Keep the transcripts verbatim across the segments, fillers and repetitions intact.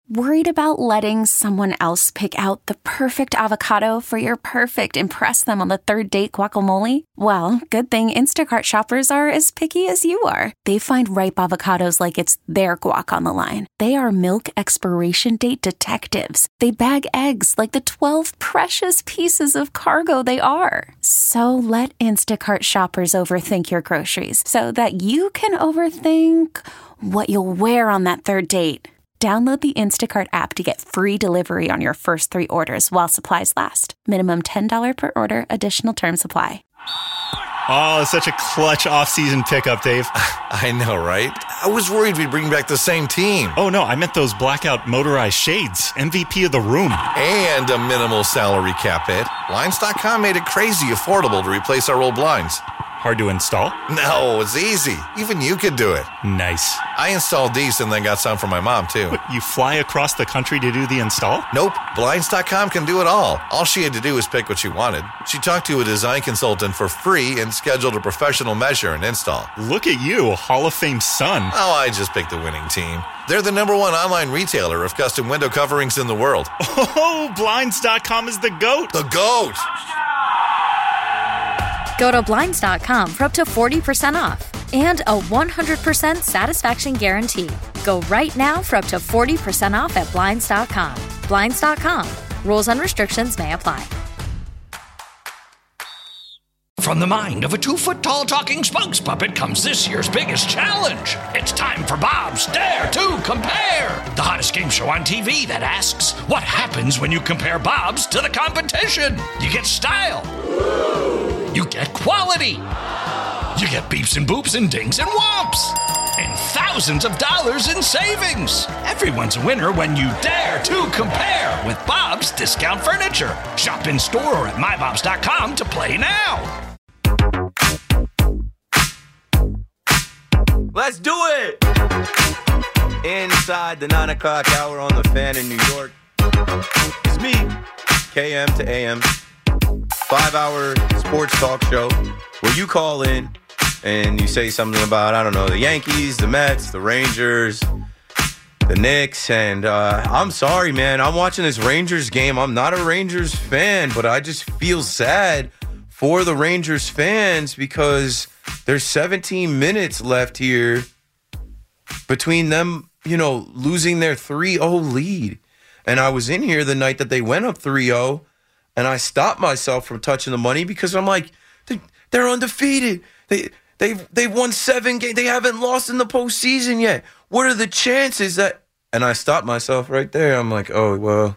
Worried about letting someone else pick out the perfect avocado for your perfect impress them on the third date guacamole? Well, good thing Instacart shoppers are as picky as you are. They find ripe avocados like it's their guac on the line. They are milk expiration date detectives. They bag eggs like the twelve precious pieces of cargo they are. So let Instacart shoppers overthink your groceries so that you can overthink what you'll wear on that third date. Download the Instacart app to get free delivery on your first three orders while supplies last. Minimum ten dollars per order. Additional terms apply. Oh, such a clutch off-season pickup, Dave. I know, right? I was worried we'd bring back the same team. Oh, no, I meant those blackout motorized shades. M V P of the room. And a minimal salary cap hit. Blinds dot com made it crazy affordable to replace our old blinds. Hard to install? No, it's easy. Even you could do it. Nice. I installed these and then got some for my mom, too. But you fly across the country to do the install? Nope. Blinds dot com can do it all. All she had to do was pick what she wanted. She talked to a design consultant for free and scheduled a professional measure and install. Look at you, Hall of Fame son. Oh, I just picked the winning team. They're the number one online retailer of custom window coverings in the world. Oh, Blinds dot com is the GOAT. The GOAT! Go to Blinds dot com for up to forty percent off and a one hundred percent satisfaction guarantee. Go right now for up to forty percent off at Blinds dot com. Blinds dot com. Rules and restrictions may apply. From the mind of a two-foot-tall talking spokes puppet comes this year's biggest challenge. It's time for Bob's Dare to Compare, the hottest game show on T V that asks, what happens when you compare Bob's to the competition? You get style. You get quality. You get beeps and boops and dings and whomps. And thousands of dollars in savings. Everyone's a winner when you dare to compare with Bob's Discount Furniture. Shop in store or at my bobs dot com to play now. Let's do it! Inside the nine o'clock hour on the Fan in New York. It's me, K M to A M. Five-hour sports talk show where you call in and you say something about, I don't know, the Yankees, the Mets, the Rangers, the Knicks. And uh, I'm sorry, man. I'm watching this Rangers game. I'm not a Rangers fan, but I just feel sad for the Rangers fans because there's seventeen minutes left here between them, you know, losing their three oh lead. And I was in here the night that they went up three oh, and I stopped myself from touching the money because I'm like, they, they're undefeated. They, they've, they've won seven games. They haven't lost in the postseason yet. What are the chances that... And I stopped myself right there. I'm like, oh, well,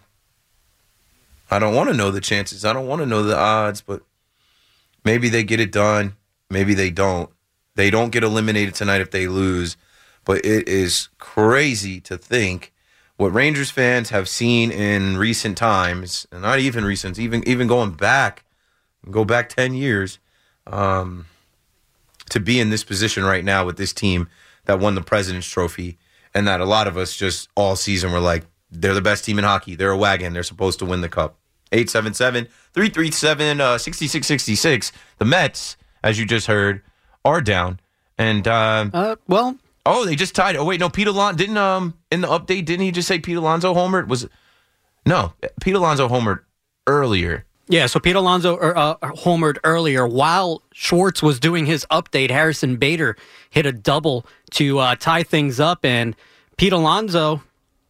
I don't want to know the chances. I don't want to know the odds, but maybe they get it done. Maybe they don't. They don't get eliminated tonight if they lose. But it is crazy to think what Rangers fans have seen in recent times, and not even recent, even even going back, go back ten years, um, to be in this position right now with this team that won the President's Trophy, and that a lot of us just all season were like, they're the best team in hockey. They're a wagon. They're supposed to win the cup. eight seven seven, three three seven, six six six six. The Mets, as you just heard, are down. And, uh, uh, well, oh, they just tied. Oh, wait, no, Pete Alonso didn't, um, in the update, didn't he just say Pete Alonso homered? Was it? No, Pete Alonso homered earlier. Yeah, so Pete Alonso uh, homered earlier. While Schwartz was doing his update, Harrison Bader hit a double to uh, tie things up, and Pete Alonso,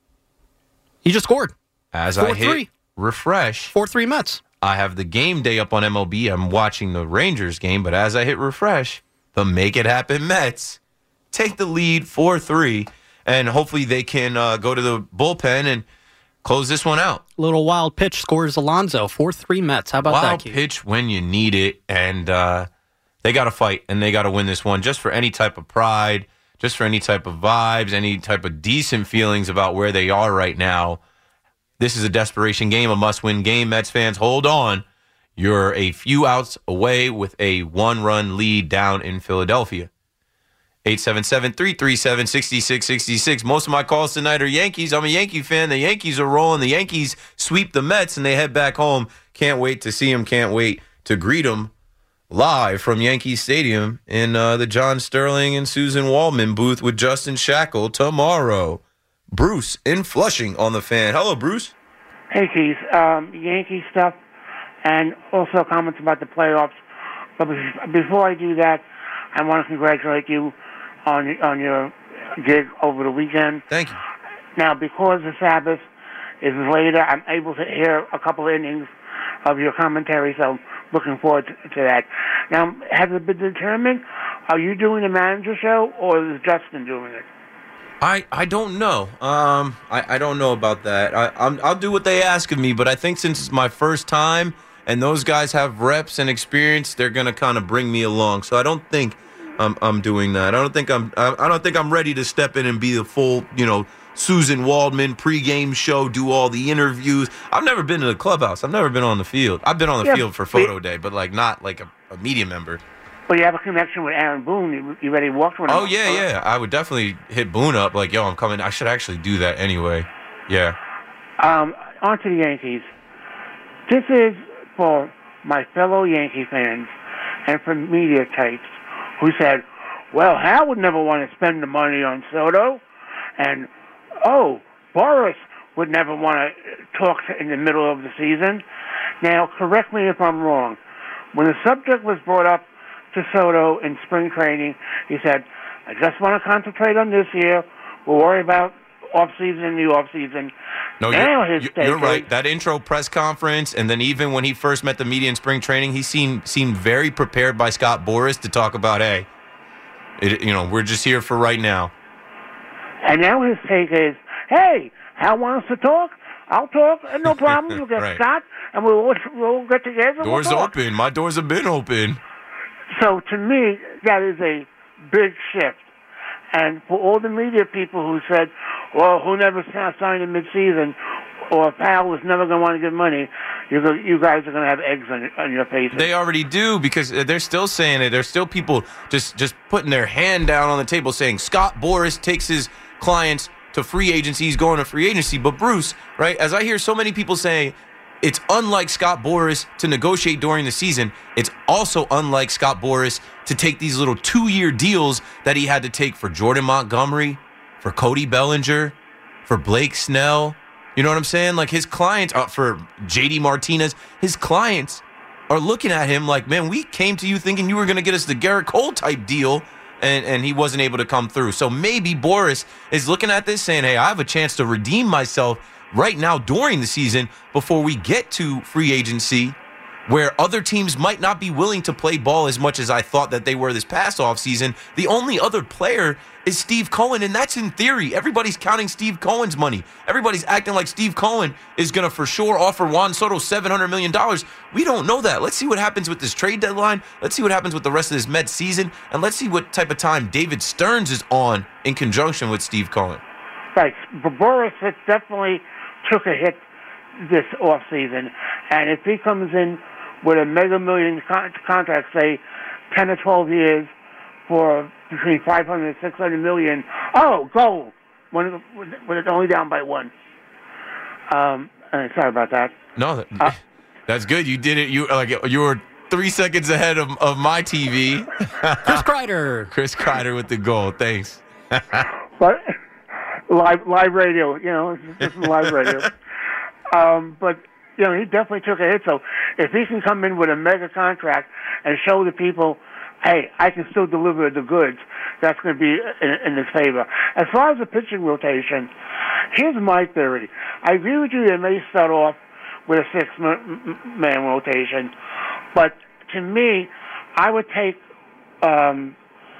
he just scored. As I hit refresh. four three Mets. I have the game day up on M L B. I'm watching the Rangers game, but as I hit refresh, the Make It Happen Mets take the lead four three, and hopefully they can uh, go to the bullpen and close this one out. Little wild pitch scores Alonso, four three Mets. How about wild that, Wild Keith? pitch when you need it, and uh, they got to fight, and they got to win this one just for any type of pride, just for any type of vibes, any type of decent feelings about where they are right now. This is a desperation game, a must-win game. Mets fans, hold on. You're a few outs away with a one-run lead down in Philadelphia. eight seven seven, three three seven, six six six six. Most of my calls tonight are Yankees. I'm a Yankee fan. The Yankees are rolling. The Yankees sweep the Mets, and they head back home. Can't wait to see them. Can't wait to greet them live from Yankee Stadium in uh, the John Sterling and Susan Waldman booth with Justin Shackle tomorrow. Bruce in Flushing on the Fan. Hello, Bruce. Hey, Keith. Um, Yankee stuff and also comments about the playoffs. But before I do that, I want to congratulate you on on your gig over the weekend. Thank you. Now, because the Sabbath is later, I'm able to hear a couple of innings of your commentary, so looking forward to, to that. Now, has it been determined? Are you doing the manager show, or is Justin doing it? I, I don't know. Um, I, I don't know about that. I, I'm, I'll do what they ask of me, but I think since it's my first time and those guys have reps and experience, they're gonna kind of bring me along. So I don't think I'm I'm doing that. I don't think I'm I, I don't think I'm ready to step in and be the full, you know, Susan Waldman pregame show, do all the interviews. I've never been to the clubhouse. I've never been on the field. I've been on the yeah, field for photo day, but like not like a, a media member. Well, you have a connection with Aaron Boone. You, you already walked with him. Oh, yeah, yeah. I would definitely hit Boone up like, yo, I'm coming. I should actually do that anyway. Yeah. Um, on to the Yankees. This is for my fellow Yankee fans and for media types who said, well, Hal would never want to spend the money on Soto. And, oh, Boris would never want to talk to in the middle of the season. Now, correct me if I'm wrong. When the subject was brought up to Soto in spring training, he said, I just want to concentrate on this year. We'll worry about off-season in the off-season. No, now you're, his you're is, right. That intro press conference, and then even when he first met the media in spring training, he seemed seemed very prepared by Scott Boras to talk about, hey, it, you know, we're just here for right now. And now his take is, hey, Hal wants to talk. I'll talk, and no problem. You'll get Right. Scott, and we'll, we'll get together. Doors we'll talk. open. My doors have been open. So to me, that is a big shift. And for all the media people who said, well, who never signed in midseason, or if Hal was never going to want to give money, you're go- you guys are going to have eggs on, on your faces. They already do because they're still saying it. There's still people just, just putting their hand down on the table saying Scott Boras takes his clients to free agency. He's going to free agency. But Bruce, right, as I hear so many people say, it's unlike Scott Boras to negotiate during the season. It's also unlike Scott Boras to take these little two-year deals that he had to take for Jordan Montgomery, for Cody Bellinger, for Blake Snell. You know what I'm saying? Like his clients, uh, for J D Martinez, his clients are looking at him like, man, we came to you thinking you were going to get us the Garrett Cole type deal, and, and he wasn't able to come through. So maybe Boras is looking at this saying, hey, I have a chance to redeem myself right now during the season before we get to free agency, where other teams might not be willing to play ball as much as I thought that they were this past offseason. The only other player is Steve Cohen, and that's in theory. Everybody's counting Steve Cohen's money. Everybody's acting like Steve Cohen is going to for sure offer Juan Soto seven hundred million dollars. We don't know that. Let's see what happens with this trade deadline. Let's see what happens with the rest of this Mets season, and let's see what type of time David Stearns is on in conjunction with Steve Cohen. Right. But Boris has definitely took a hit this offseason, and if he comes in with a mega million con- contract, say ten or twelve years for between five hundred and six hundred million, oh, go when, when it's only down by one. Um, uh, sorry about that. No, that, Uh, that's good. You did it. You like you were three seconds ahead of, of my T V. Chris Kreider. Chris Kreider with the goal. Thanks. But live live radio, you know, this is live radio. Um, but you know, he definitely took a hit. So if he can come in with a mega contract and show the people, hey, I can still deliver the goods, that's going to be in, in his favor. As far as the pitching rotation, here's my theory. I agree with you. They may start off with a six-man rotation, but to me, I would take um,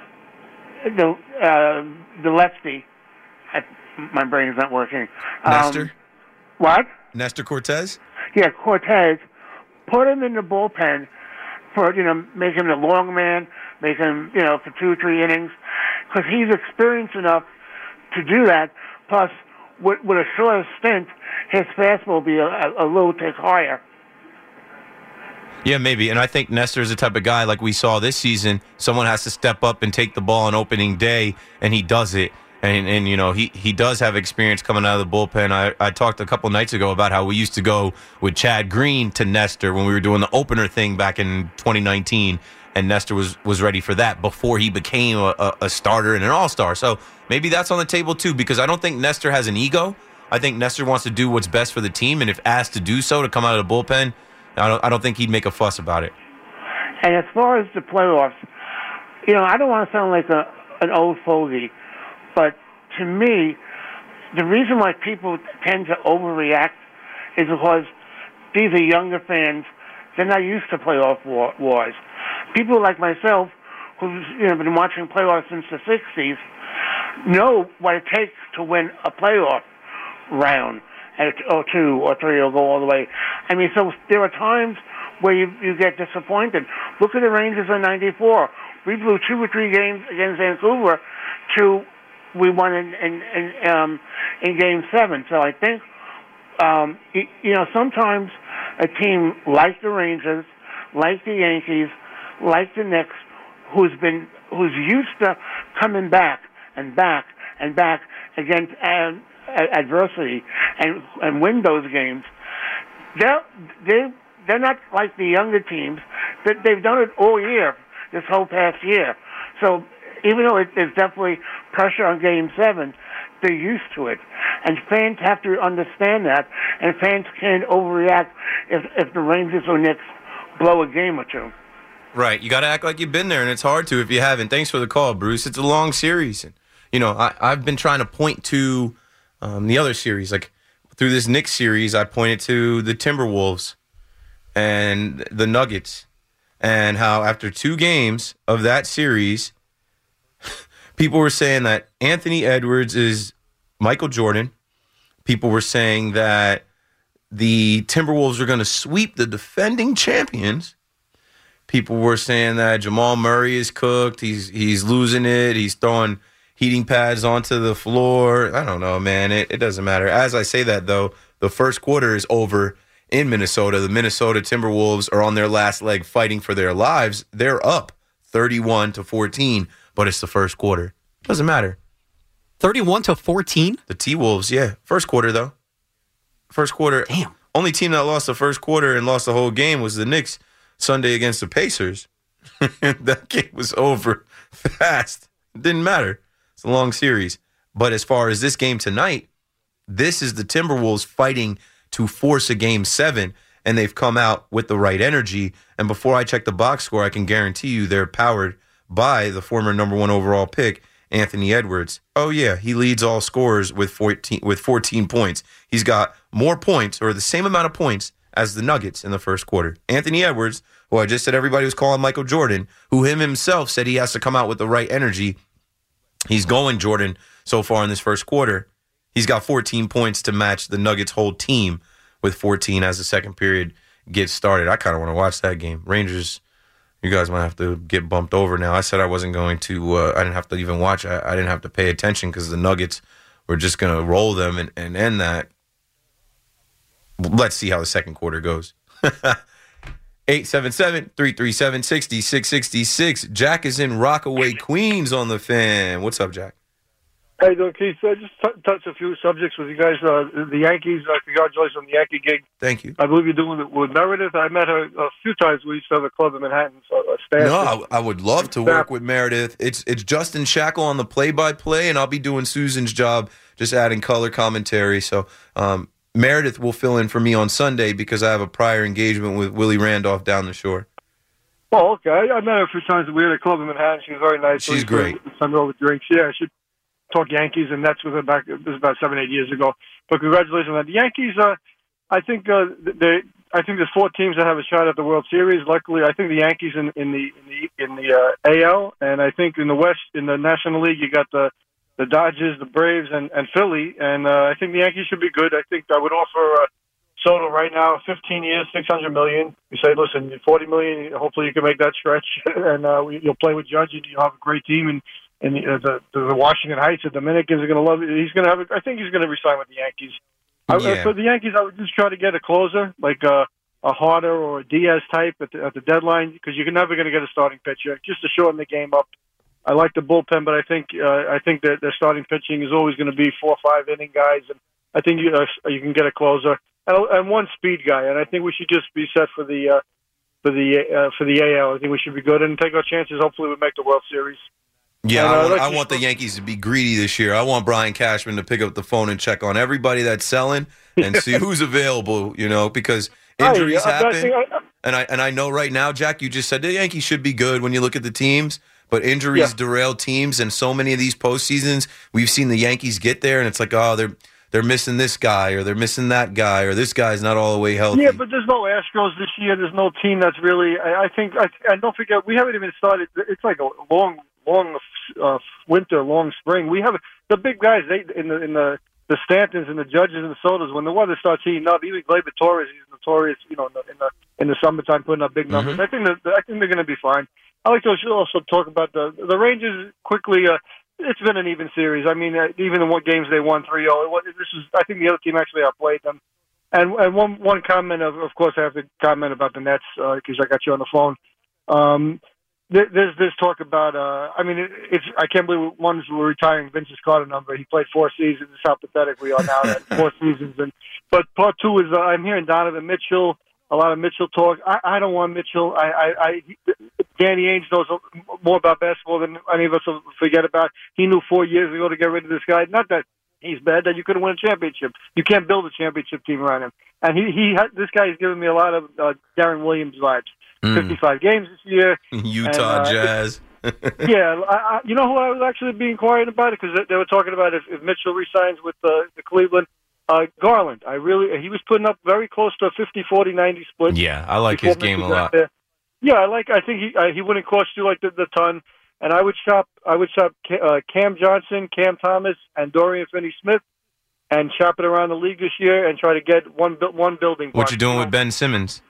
the uh, the lefty. I, my brain's not working. Um, Nestor? What? Nestor Cortez? Yeah, Cortez. Put him in the bullpen for, you know, make him the long man, make him, you know, for two or three innings, because he's experienced enough to do that. Plus, with, with a shorter stint, his fastball will be a, a, a little tick higher. Yeah, maybe. And I think Nestor is the type of guy like we saw this season. Someone has to step up and take the ball on opening day, and he does it. And, and you know, he, he does have experience coming out of the bullpen. I, I talked a couple nights ago about how we used to go with Chad Green to Nestor when we were doing the opener thing back in twenty nineteen, and Nestor was, was ready for that before he became a, a, a starter and an all-star. So maybe that's on the table too, because I don't think Nestor has an ego. I think Nestor wants to do what's best for the team, and if asked to do so to come out of the bullpen, I don't I don't think he'd make a fuss about it. And as far as the playoffs, you know, I don't want to sound like a an old fogey, but to me, the reason why people tend to overreact is because these are younger fans. They're not used to playoff war, wars. People like myself, who've you know, been watching playoffs since the sixties, know what it takes to win a playoff round, or two, or three, or go all the way. I mean, so there are times where you, you get disappointed. Look at the Rangers in ninety-four. We blew two or three games against Vancouver to we won in in, in, um, in Game seven. So I think, um, you, you know, sometimes a team like the Rangers, like the Yankees, like the Knicks, who's been who's used to coming back and back and back against uh, adversity and and win those games, they're they they're not like the younger teams. That they've done it all year, this whole past year. So even though it, there's definitely pressure on Game Seven, they're used to it, and fans have to understand that. And fans can't overreact if if the Rangers or Knicks blow a game or two. Right, you got to act like you've been there, and it's hard to if you haven't. Thanks for the call, Bruce. It's a long series, and you know I, I've been trying to point to um, the other series, like through this Knicks series. I pointed to the Timberwolves and the Nuggets, and how after two games of that series, people were saying that Anthony Edwards is Michael Jordan. People were saying that the Timberwolves are going to sweep the defending champions. People were saying that Jamal Murray is cooked. He's he's losing it. He's throwing heating pads onto the floor. I don't know, man. It, it doesn't matter. As I say that, though, the first quarter is over in Minnesota. The Minnesota Timberwolves are on their last leg fighting for their lives. They're up thirty-one to fourteen, but it's the first quarter. Doesn't matter. thirty-one to fourteen? The T-Wolves, yeah. First quarter, though. First quarter. Damn. Only team that lost the first quarter and lost the whole game was the Knicks Sunday against the Pacers. That game was over fast. It didn't matter. It's a long series. But as far as this game tonight, this is the Timberwolves fighting to force a game seven, and they've come out with the right energy. And before I check the box score, I can guarantee you they're powered by the former number one overall pick, Anthony Edwards. Oh, yeah, he leads all scorers with fourteen with fourteen points. He's got more points, or the same amount of points, as the Nuggets in the first quarter. Anthony Edwards, who I just said everybody was calling Michael Jordan, who him himself said he has to come out with the right energy. He's going Jordan so far in this first quarter. He's got fourteen points to match the Nuggets' whole team with fourteen as the second period gets started. I kind of want to watch that game. Rangers, you guys might have to get bumped over now. I said I wasn't going to, uh, I didn't have to even watch. I, I didn't have to pay attention because the Nuggets were just going to roll them and, and end that. Let's see how the second quarter goes. eight seven seven, three three seven, six six six six. Jack is in Rockaway, Queens on the Fan. What's up, Jack? How you doing, Keith? Uh, just t- touch a few subjects with you guys. Uh, the Yankees, uh, congratulations on the Yankee gig. Thank you. I believe you're doing it with Meredith. I met her a few times. We used to have a club in Manhattan. So, uh, no, I, I would love to work with Meredith. It's it's Justin Shackle on the play-by-play, and I'll be doing Susan's job, just adding color commentary. So um, Meredith will fill in for me on Sunday because I have a prior engagement with Willie Randolph down the shore. Oh, okay. I met her a few times. We had a club in Manhattan. She was very nice. She's great. Send her over drinks. Yeah, I should talk Yankees and Nets with her back. This was about seven, eight years ago. But congratulations on that. The Yankees, uh, I think uh, they. I think there's four teams that have a shot at the World Series. Luckily, I think the Yankees in, in the in the in the uh, A L, and I think in the West, in the National League, you got the the Dodgers, the Braves, and, and Philly. And uh, I think the Yankees should be good. I think I would offer uh, Soto right now fifteen years, six hundred million. You say, listen, forty million. Hopefully, you can make that stretch, and uh, you'll play with Judge, and you'll have a great team. And and the the, the Washington Heights, the Dominicans are going to love it. He's going to have. A, I think he's going to resign with the Yankees. I, Yeah. For the Yankees, I would just try to get a closer, like a, a Harder or a Diaz type at the, at the deadline, because you're never going to get a starting pitcher, just to shorten the game up. I like the bullpen, but I think uh, I think that their starting pitching is always going to be four or five inning guys, and I think you uh, you can get a closer and, and one speed guy, and I think we should just be set for the uh, for the uh, for the A L. I think we should be good and take our chances. Hopefully, we make the World Series. Yeah, And, uh, I want, like I you- want the Yankees to be greedy this year. I want Brian Cashman to pick up the phone and check on everybody that's selling and see who's available, you know, because injuries I, I, I happen. think I, And I and I know right now, Jack, you just said the Yankees should be good when you look at the teams, but injuries Yeah. derail teams, and so many of these postseasons, we've seen the Yankees get there, and it's like, oh, they're they're missing this guy, or they're missing that guy, or this guy's not all the way healthy. Yeah, but there's no Astros this year. There's no team that's really. I, I think. I, and don't forget, we haven't even started. It's like a long, long uh, winter, long spring. We have the big guys. They in the in the the Stantons and the Judges and the Sotos. When the weather starts heating up, even Gleyber Torres, he's notorious. You know, in the in the, in the summertime, putting up big numbers. Mm-hmm. I think that I think they're going to be fine. I like to also talk about the the Rangers quickly. Uh, It's been an even series. I mean, uh, even in what games they won three oh. This is, I think, the other team actually outplayed them. And and one one comment, of of course, I have to comment about the Nets because uh, I got you on the phone. Um, there, there's this talk about. Uh, I mean, it, it's I can't believe one's we're retiring Vince's Carter number. He played four seasons. How pathetic we are now at four seasons. And but part two is uh, I'm hearing Donovan Mitchell. A lot of Mitchell talk. I, I don't want Mitchell. I, I, I, Danny Ainge knows more about basketball than any of us will forget about. He knew four years ago to get rid of this guy. Not that he's bad, that you couldn't win a championship. You can't build a championship team around him. And he, he, this guy is giving me a lot of uh, Darren Williams vibes. Mm. fifty-five games this year. Utah and, uh, Jazz. yeah, I, I, you know who I was actually being quiet about it because they, they were talking about if, if Mitchell resigns with uh, the Cleveland. Uh, Garland, I really he was putting up very close to a fifty forty ninety split. Yeah, I like his game a lot. There. Yeah, I like. I think he uh, he wouldn't cost you like the, the ton. And I would shop. I would shop uh, Cam Johnson, Cam Thomas, and Dorian Finney-Smith, and shop it around the league this year and try to get one one building. What you doing with Ben Simmons?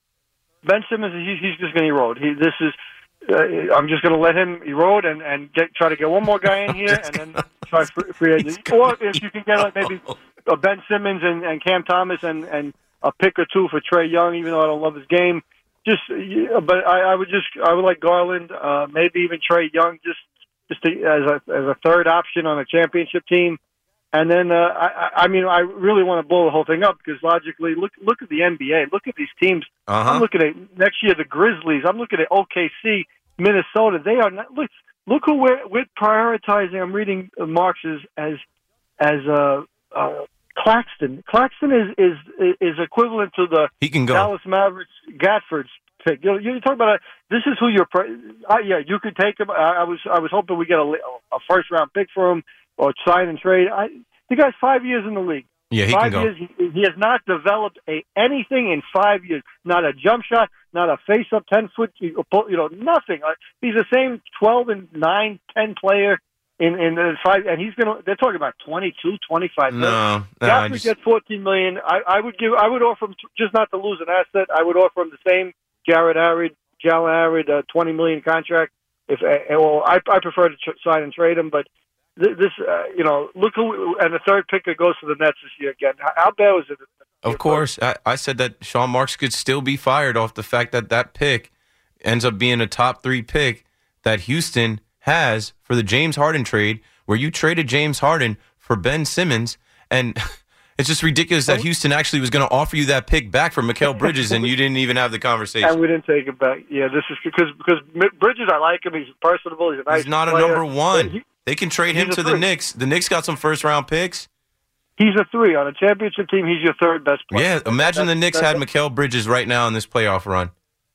Ben Simmons, he's, he's just going to erode. He this is. Uh, I'm just going to let him erode and and get try to get one more guy in here and then try free, free agency. Or if you can get like maybe. Uh, Ben Simmons and, and Cam Thomas and, and a pick or two for Trae Young, even though I don't love his game. Just, uh, but I, I would just, I would like Garland, uh, maybe even Trae Young, just, just to, as a as a third option on a championship team. And then, uh, I, I mean, I really want to blow the whole thing up because logically, look, look at the N B A, look at these teams. Uh-huh. I'm looking at next year the Grizzlies. I'm looking at O K C, Minnesota. They are not. Look, look who we're, we're prioritizing. I'm reading Marx's as as a. Uh, Claxton. Claxton is, is is equivalent to the he can go. Dallas Mavericks Gatford's pick. You know, you talk about a, this is who you're. Uh, yeah, you could take him. I, I was I was hoping we get a, a first round pick for him or sign and trade. I, the guy's five years in the league. Yeah, he five can go. Years, he, he has not developed a anything in five years. Not a jump shot. Not a face up ten foot. You know, nothing. He's the same twelve and nine, ten player. In, in the five, and he's gonna. They're talking about twenty-two, twenty-five million. No, no, Got I to just, get fourteen million. I, I would give. I would offer him just not to lose an asset. I would offer him the same Jared Harrod, Jalen Harrod, uh, twenty million contract. If uh, well, I, I prefer to tr- sign and trade him, but th- this, uh, you know, look who. And the third pick that goes to the Nets this year again. How, how bad was it? Of course, I, I said that Sean Marks could still be fired off the fact that that pick ends up being a top three pick that Houston has for the James Harden trade, where you traded James Harden for Ben Simmons, and it's just ridiculous that Houston actually was going to offer you that pick back for Mikal Bridges, and you didn't even have the conversation. And we didn't take it back. Yeah, this is because because Bridges, I like him. He's personable. He's a nice He's not player. a number one. He, they can trade him to the Knicks. The Knicks got some first round picks. He's a three on a championship team. He's your third best player. Yeah, imagine that's, the Knicks had Mikal Bridges right now in this playoff run.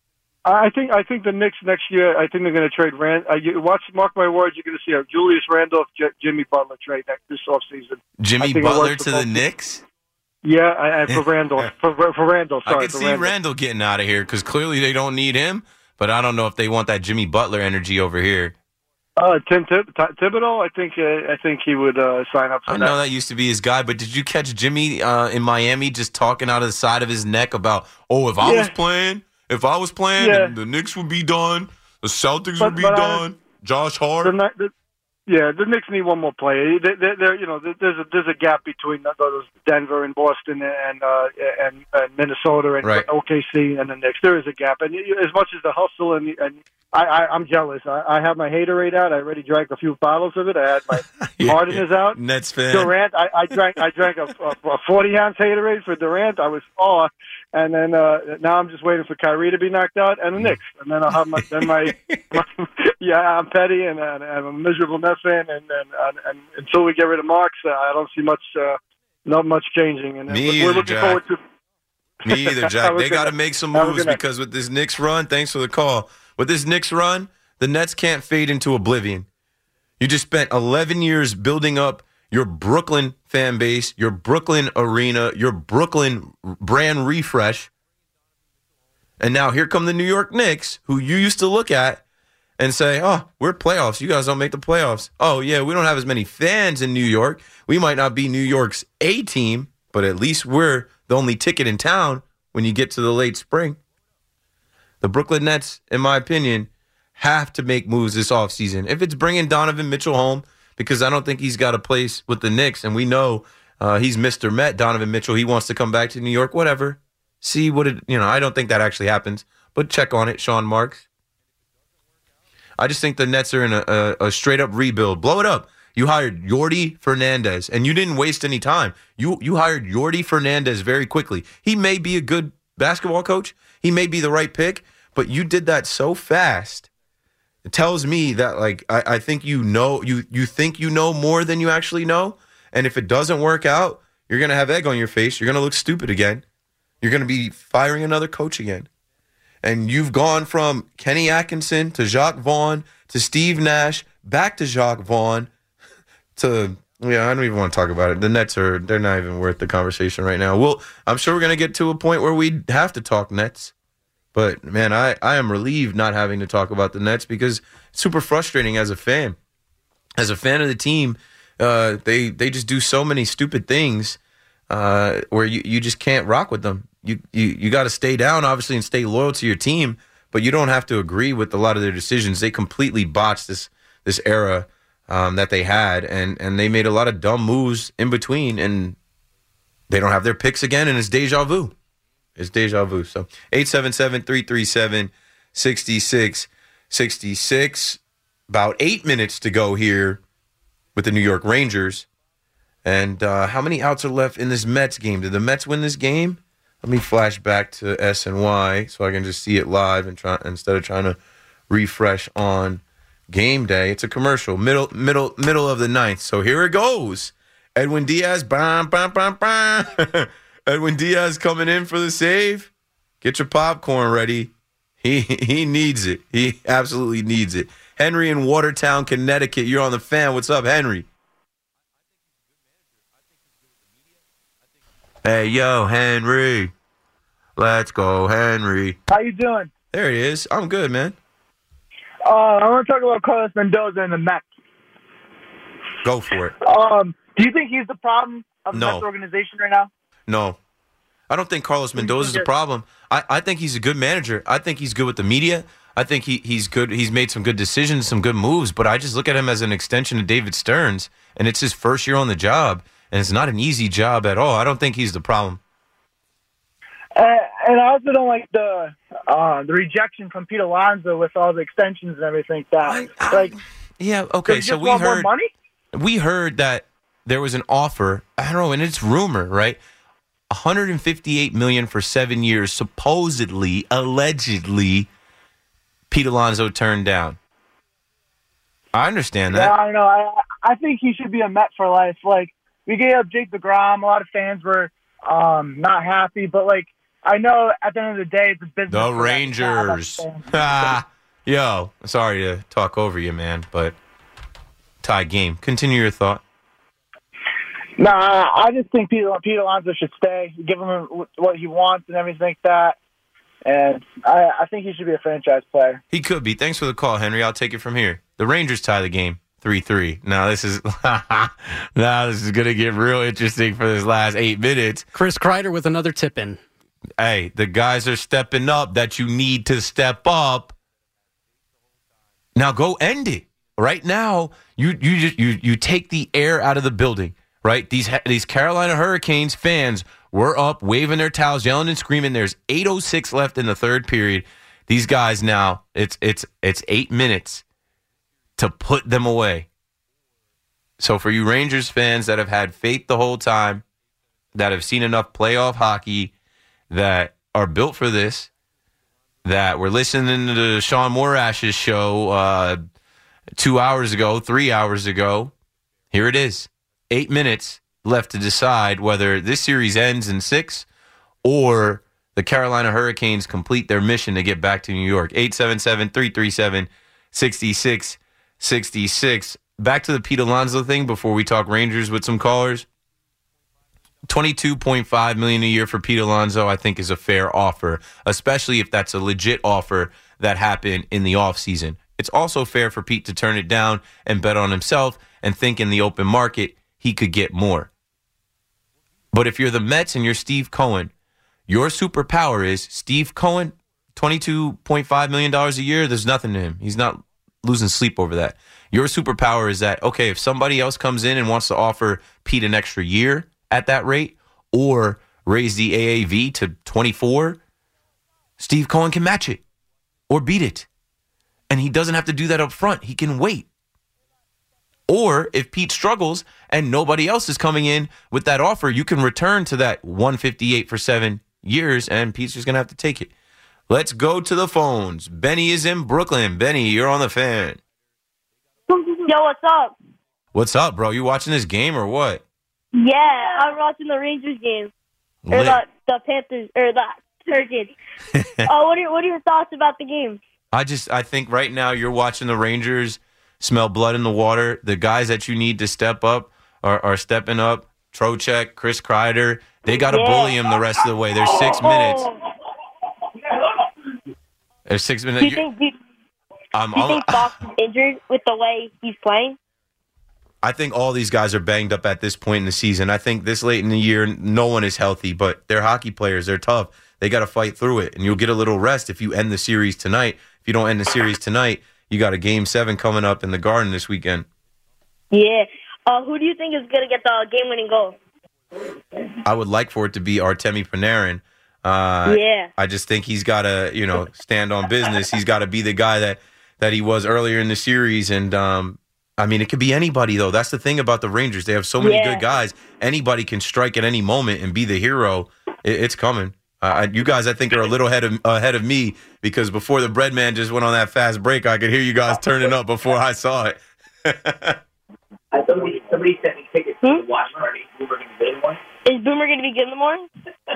I think I think the Knicks next year. I think they're going to trade Rand. Uh, you, watch, mark my words. You're going to see a Julius Randolph, J- Jimmy Butler trade next this offseason. Jimmy Butler to the Knicks. Yeah, I, I, for Randolph. for, for Randolph, sorry. I could for see Randolph. Randall getting out of here because clearly they don't need him. But I don't know if they want that Jimmy Butler energy over here. Uh, Tim Thib- Thibodeau, I think uh, I think he would uh, sign up for I that. know that used to be his guy, but did you catch Jimmy uh, in Miami just talking out of the side of his neck about, oh, if I Yeah. was playing, if I was playing, Yeah. the, the Knicks would be done, the Celtics But- would be but, uh, done, Josh Hart. The, the, yeah, the Knicks need one more player. They, they, they're, you know, there's a there's a gap between those Denver and Boston and uh, and, and Minnesota and Right. O K C and the Knicks. There is a gap, and as much as the hustle and and I, I I'm jealous. I, I have my haterade out. I already drank a few bottles of it. I had my Yeah, Harden yeah. is out. Nets fan. Durant, I, I drank I drank a, a, a forty ounce haterade for Durant. I was oh, and then uh, now I'm just waiting for Kyrie to be knocked out and the Knicks, and then I'll have my then my, my yeah I'm petty and, and, and I'm a miserable Nets fan, and and, and and until we get rid of Marks, uh, I don't see much uh, not much changing. And Me we're, either, we're looking Jack. forward to. Me either, Jack. They got to gonna, make some have a moves good night. because with this Knicks run, thanks for the call. With this Knicks run, the Nets can't fade into oblivion. You just spent eleven years building up your Brooklyn fan base, your Brooklyn arena, your Brooklyn brand refresh. And now here come the New York Knicks, who you used to look at and say, oh, we're playoffs. You guys don't make the playoffs. Oh, yeah, we don't have as many fans in New York. We might not be New York's A team, but at least we're the only ticket in town when you get to the late spring. The Brooklyn Nets, in my opinion, have to make moves this offseason. If it's bringing Donovan Mitchell home, because I don't think he's got a place with the Knicks, and we know uh, he's Mister Met, Donovan Mitchell. He wants to come back to New York, whatever. See what it, you know, I don't think that actually happens, but check on it, Sean Marks. I just think the Nets are in a, a, a straight-up rebuild. Blow it up. You hired Yordi Fernandez, and you didn't waste any time. You you hired Yordi Fernandez very quickly. He may be a good basketball coach. He may be the right pick, but you did that so fast. It tells me that, like, I, I think you know, you you think you know more than you actually know, and if it doesn't work out, you're going to have egg on your face. You're going to look stupid again. You're going to be firing another coach again. And you've gone from Kenny Atkinson to Jacques Vaughn to Steve Nash, back to Jacques Vaughn, to, yeah, I don't even want to talk about it. The Nets are, they're not even worth the conversation right now. Well, I'm sure we're going to get to a point where we have to talk Nets. But, man, I, I am relieved not having to talk about the Nets because it's super frustrating as a fan. As a fan of the team, uh, they they just do so many stupid things uh, where you, you just can't rock with them. You you, you got to stay down, obviously, and stay loyal to your team, but you don't have to agree with a lot of their decisions. They completely botched this this era um, that they had, and, and they made a lot of dumb moves in between, and they don't have their picks again, and it's deja vu. It's deja vu. So eight seven seven, three three seven, six six six six. About eight minutes to go here with the New York Rangers. And uh, how many outs are left in this Mets game? Did the Mets win this game? Let me flash back to S and Y so I can just see it live and try instead of trying to refresh on game day. It's a commercial, middle middle middle of the ninth. So here it goes. Edwin Diaz, bam, bam, bam, bam. Edwin Diaz coming in for the save. Get your popcorn ready. He he needs it. He absolutely needs it. Henry in Watertown, Connecticut. You're on the Fan. What's up, Henry? Hey, yo, Henry. Let's go, Henry. How you doing? There he is. I'm good, man. Uh, I want to talk about Carlos Mendoza and the Mets. Go for it. Um, do you think he's the problem of the No. Mets organization right now? No. I don't think Carlos Mendoza is a problem. I, I think he's a good manager. I think he's good with the media. I think he, he's good. He's made some good decisions, some good moves, but I just look at him as an extension of David Stearns, and it's his first year on the job, and it's not an easy job at all. I don't think he's the problem. Uh, and I also don't like the uh, the rejection from Pete Alonso with all the extensions and everything like that. I, I, like, yeah, okay, does he so just we want more heard money? we heard that there was an offer. I don't know, and it's rumor, right? one hundred fifty-eight million dollars for seven years, supposedly, allegedly, Pete Alonso turned down. I understand that. Yeah, I don't know. I I think he should be a Met for life. Like, we gave up Jake DeGrom. A lot of fans were um, not happy, but like, I know at the end of the day, it's a business. The for them. Rangers. Yeah, Ah, yo, sorry to talk over you, man, but tie game. Continue your thought. No, I just think Pete, Pete Alonso should stay, give him what he wants and everything like that. And I, I think he should be a franchise player. He could be. Thanks for the call, Henry. I'll take it from here. The Rangers tie the game three three. Now this is now this is going to get real interesting for this last eight minutes. Chris Kreider with another tip-in. Hey, the guys are stepping up that you need to step up. Now go end it. Right now, you you just you you take the air out of the building. Right? These these Carolina Hurricanes fans were up, waving their towels, yelling and screaming. There's eight oh six left in the third period. These guys now, it's it's it's eight minutes to put them away. So for you Rangers fans that have had faith the whole time, that have seen enough playoff hockey, that are built for this, that we're listening to Sean Morash's show uh, two hours ago, three hours ago. Here it is. Eight minutes left to decide whether this series ends in six or the Carolina Hurricanes complete their mission to get back to New York. eight seven seven, three three seven, six six six six. Back to the Pete Alonso thing before we talk Rangers with some callers. twenty-two point five million dollars a year for Pete Alonso, I think, is a fair offer, especially if that's a legit offer that happened in the offseason. It's also fair for Pete to turn it down and bet on himself and think in the open market he could get more. But if you're the Mets and you're Steve Cohen, your superpower is Steve Cohen, twenty-two point five million dollars a year, there's nothing to him. He's not losing sleep over that. Your superpower is that, okay, if somebody else comes in and wants to offer Pete an extra year at that rate or raise the A A V to twenty-four, Steve Cohen can match it or beat it. And he doesn't have to do that up front. He can wait. Or if Pete struggles and nobody else is coming in with that offer, you can return to that one fifty-eight for seven years, and Pete's just going to have to take it. Let's go to the phones. Benny is in Brooklyn. Benny, you're on the Fan. Yo, what's up? What's up, bro? You watching this game or what? Yeah, I'm watching the Rangers game. Or the, the Panthers, or the Hurricanes. Oh, what are, what are your thoughts about the game? I just, I think right now you're watching the Rangers smell blood in the water. The guys that you need to step up are, are stepping up. Trocheck, Chris Kreider, they got to yeah. bully him the rest of the way. There's six minutes. There's six minutes. Do you think, do, um, do you think Fox is injured with the way he's playing? I think all these guys are banged up at this point in the season. I think this late in the year, no one is healthy, but they're hockey players. They're tough. They got to fight through it, and you'll get a little rest if you end the series tonight. If you don't end the series tonight, you got a game seven coming up in the Garden this weekend. Yeah. Uh, who do you think is going to get the game-winning goal? I would like for it to be Artemi Panarin. Uh, yeah. I just think he's got to, you know, stand on business. He's got to be the guy that, that he was earlier in the series. And, um, I mean, it could be anybody, though. That's the thing about the Rangers. They have so many yeah. good guys. Anybody can strike at any moment and be the hero. It, it's coming. Uh, you guys, I think, are a little ahead of, ahead of me because before the bread man just went on that fast break, I could hear you guys turning up before I saw it. somebody, somebody sent me tickets hmm? to the watch party. Boomer going to be good in the morning? Is Boomer going to be good in the morning?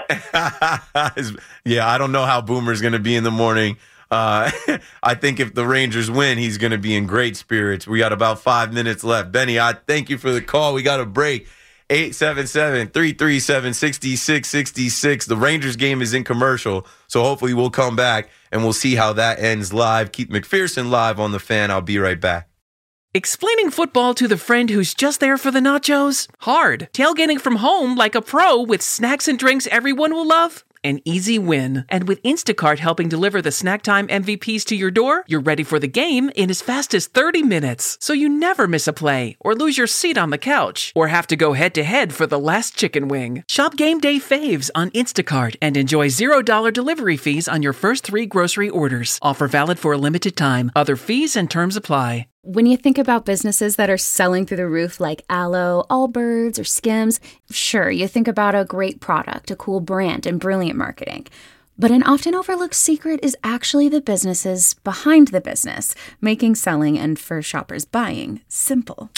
Yeah, I don't know how Boomer's going to be in the morning. Uh, I think if the Rangers win, he's going to be in great spirits. We got about five minutes left. Benny, I thank you for the call. We got a break. eight seven seven, three three seven, six six six six. The Rangers game is in commercial, so hopefully we'll come back and we'll see how that ends live. Keith McPherson live on the Fan. I'll be right back. Explaining football to the friend who's just there for the nachos? Hard. Tailgating from home like a pro with snacks and drinks everyone will love? An easy win. And with Instacart helping deliver the snack time M V Ps to your door, you're ready for the game in as fast as thirty minutes. So you never miss a play, or lose your seat on the couch, or have to go head-to-head for the last chicken wing. Shop Game Day Faves on Instacart and enjoy zero dollars delivery fees on your first three grocery orders. Offer valid for a limited time. Other fees and terms apply. When you think about businesses that are selling through the roof like Aloe, Allbirds, or Skims, sure, you think about a great product, a cool brand, and brilliant marketing. But an often overlooked secret is actually the businesses behind the business, making selling and for shoppers buying simple.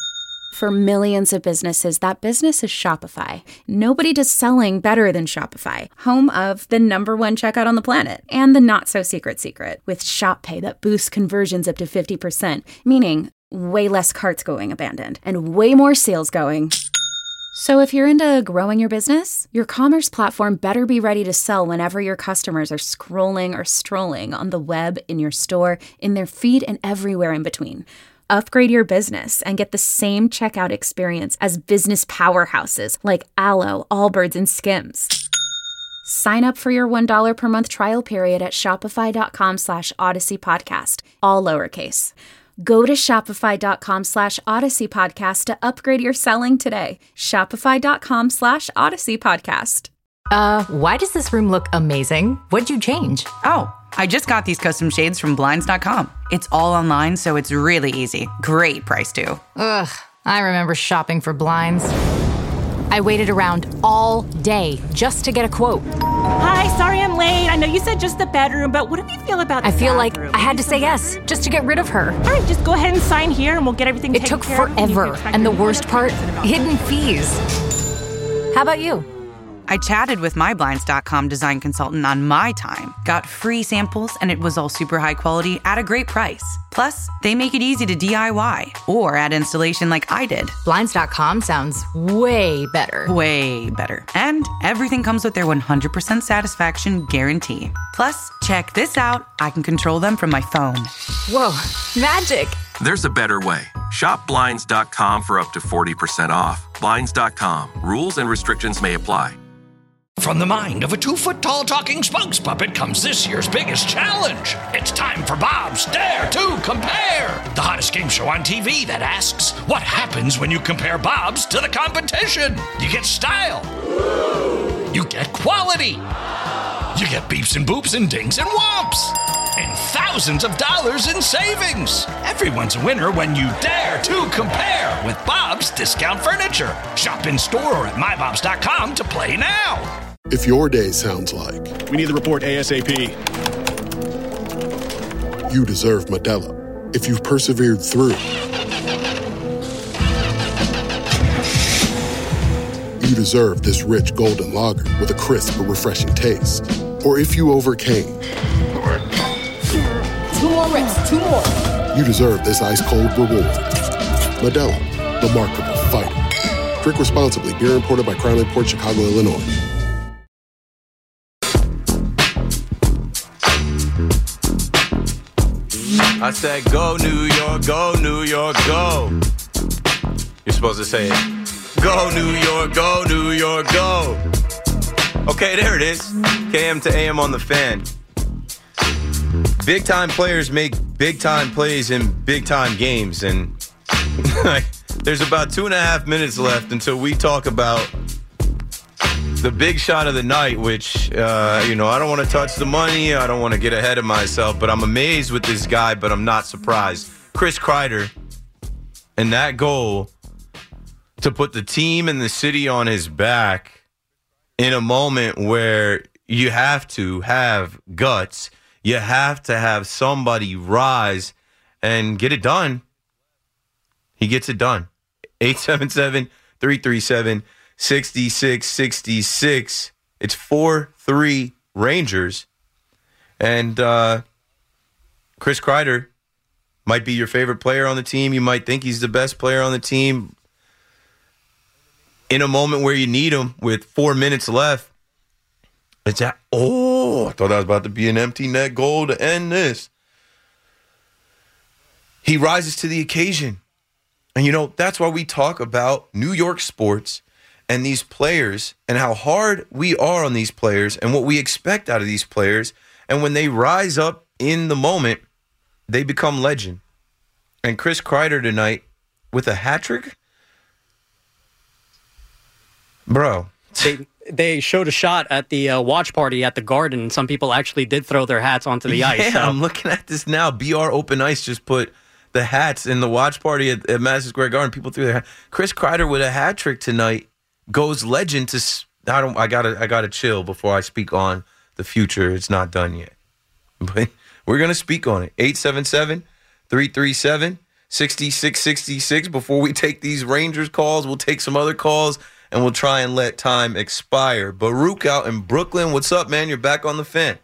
For millions of businesses, that business is Shopify. Nobody does selling better than Shopify, home of the number one checkout on the planet, and the not-so-secret secret, with Shop Pay that boosts conversions up to fifty percent, meaning way less carts going abandoned, and way more sales going. So if you're into growing your business, your commerce platform better be ready to sell whenever your customers are scrolling or strolling on the web, in your store, in their feed, and everywhere in between. Upgrade your business and get the same checkout experience as business powerhouses like Aloe, Allbirds, and Skims. Sign up for your one dollar per month trial period at shopify.com slash Odyssey Podcast, all lowercase. Go to shopify.com slash Odyssey Podcast to upgrade your selling today. Shopify.com slash Odyssey Podcast. Uh, why does this room look amazing? What'd you change? Oh, I just got these custom shades from Blinds dot com. It's all online, so it's really easy. Great price, too. Ugh, I remember shopping for blinds. I waited around all day just to get a quote. Hi, sorry I'm late. I know you said just the bedroom, but what do you feel about the I feel bathroom? like I had to say yes just to get rid of her. All right, just go ahead and sign here and we'll get everything It taken took care of. forever, and the worst part, hidden fees. How about you? I chatted with my Blinds dot com design consultant on my time, got free samples, and it was all super high quality at a great price. Plus, they make it easy to D I Y or add installation like I did. Blinds dot com sounds way better. Way better. And everything comes with their one hundred percent satisfaction guarantee. Plus, check this out. I can control them from my phone. Whoa, magic. There's a better way. Shop Blinds dot com for up to forty percent off. Blinds dot com. Rules and restrictions may apply. From the mind of a two-foot-tall talking spokes puppet comes this year's biggest challenge. It's time for Bob's Dare to Compare, the hottest game show on T V that asks, what happens when you compare Bob's to the competition? You get style. You get quality. You get beeps and boops and dings and whomps. And thousands of dollars in savings. Everyone's a winner when you dare to compare with Bob's Discount Furniture. Shop in store or at my bobs dot com to play now. If your day sounds like, we need the report ASAP. You deserve Modelo. If you've persevered through, you deserve this rich golden lager with a crisp but refreshing taste. Or if you overcame. Two more reps, two more. You deserve this ice-cold reward. Modelo, the Remarkable Fighter. Drink responsibly. Beer imported by Crown Imports, Chicago, Illinois. I said, go New York, go New York, go. You're supposed to say it. Go New York, go New York, go. Okay, there it is. K M to A M on the Fan. Big time players make big time plays in big time games, and there's about two and a half minutes left until we talk about the big shot of the night, which, uh, you know, I don't want to touch the money. I don't want to get ahead of myself, but I'm amazed with this guy, but I'm not surprised. Chris Kreider and that goal to put the team and the city on his back in a moment where you have to have guts. You have to have somebody rise and get it done. He gets it done. eight seven seven, three three seven, six six six six. It's four three Rangers. And uh, Chris Kreider might be your favorite player on the team. You might think he's the best player on the team. In a moment where you need him with four minutes left, it's at, oh, I thought that was about to be an empty net goal to end this. He rises to the occasion. And, you know, that's why we talk about New York sports and these players and how hard we are on these players and what we expect out of these players. And when they rise up in the moment, they become legend. And Chris Kreider tonight with a hat trick? Bro. They, they showed a shot at the uh, watch party at the Garden, and some people actually did throw their hats onto the yeah, ice. So. I'm looking at this now. B R Open Ice just put the hats in the watch party at, at Madison Square Garden. People threw their hat. Chris Kreider with a hat trick tonight goes legend to. I don't. I gotta. I gotta chill before I speak on the future. It's not done yet, but we're gonna speak on it. eight seven seven, three three seven, six six six six. Before we take these Rangers calls, we'll take some other calls. And we'll try and let time expire. Baruch out in Brooklyn. What's up, man? You're back on the Fan.